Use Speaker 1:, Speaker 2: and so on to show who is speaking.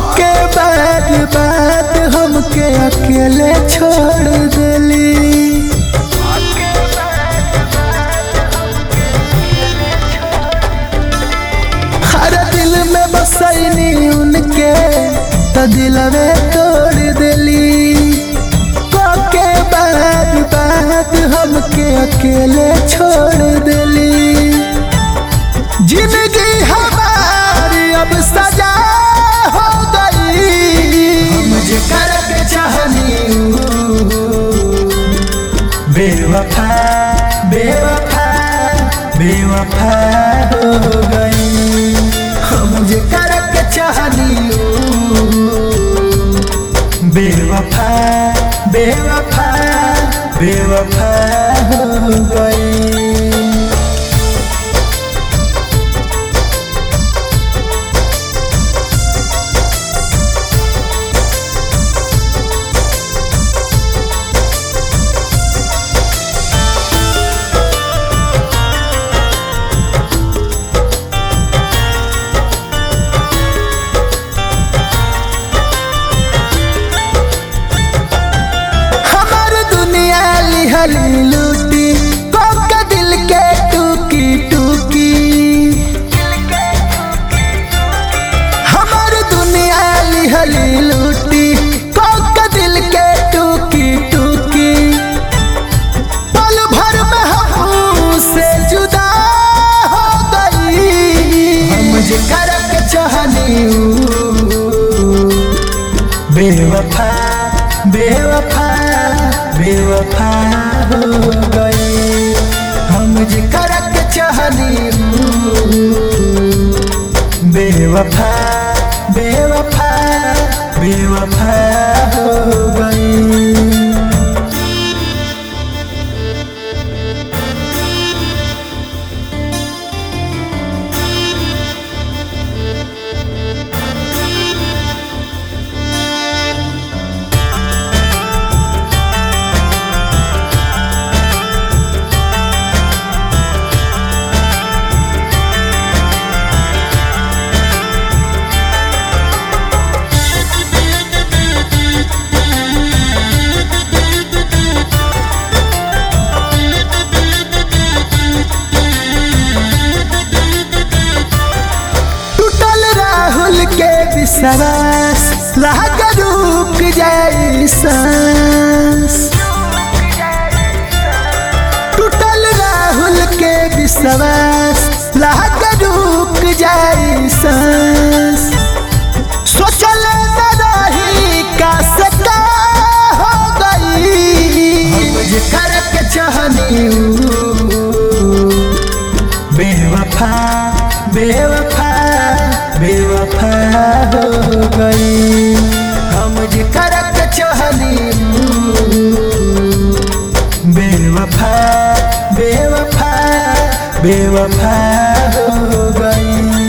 Speaker 1: के बाद हमके अकेले छोड़ देली। हर दिल में बसैनी उनके तो दिलवे तोड़ देली। के बाद हमके अकेले छोड़ देली। जिंदगी हमारी अब सजा हो गई। मुझे करके चाहनी बेवफा बेवफा बेवफा हो गई। मुझे करके चाहनी बेवफा बेवफा बेवफा हो गई। लूटी कोका दिल के टूकी टूकी। हमार दुनिया लिहली लूटी कोका दिल के टूकी टूकी। पल भर में हमसे जुदा हो गई। मुझे करके चाहनी बेवफा बेवफा बेवफा हो गई। मुझे करके चाहनी बेवफा बेवफा बेवफा हो गई। के विश्वास लाग रुक जाई सांस। टूटल राहुल के विश्वास लाग रुक जाई सांस। सोचल न रही का सका हो गई। मुझे करके चाहनी बेवफा बेवफा बेवफा हो गई। मुझे करके चाहनी बेवफा बेवफा बेवफा हो गई।